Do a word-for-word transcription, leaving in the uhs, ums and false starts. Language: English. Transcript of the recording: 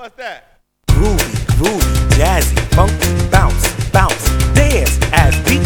What's that? Groovy, groovy, jazzy, funky, bounce, bounce, dance as beat